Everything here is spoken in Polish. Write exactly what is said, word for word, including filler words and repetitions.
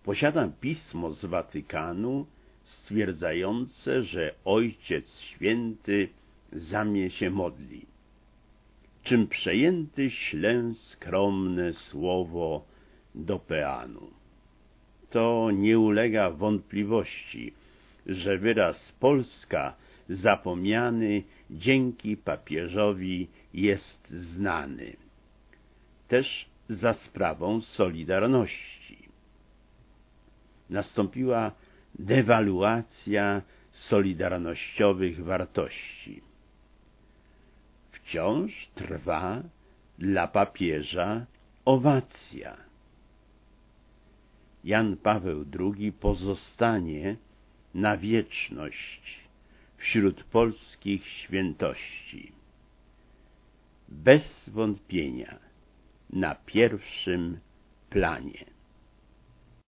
Posiadam pismo z Watykanu stwierdzające, że Ojciec Święty za mnie się modli. Czym przejęty ślę skromne słowo do peanu. To nie ulega wątpliwości, że wyraz Polska zapomniany dzięki papieżowi jest znany. Też za sprawą Solidarności. Nastąpiła dewaluacja solidarnościowych wartości. Wciąż trwa dla papieża owacja. Jan Paweł drugi pozostanie na wieczność wśród polskich świętości. Bez wątpienia na pierwszym planie.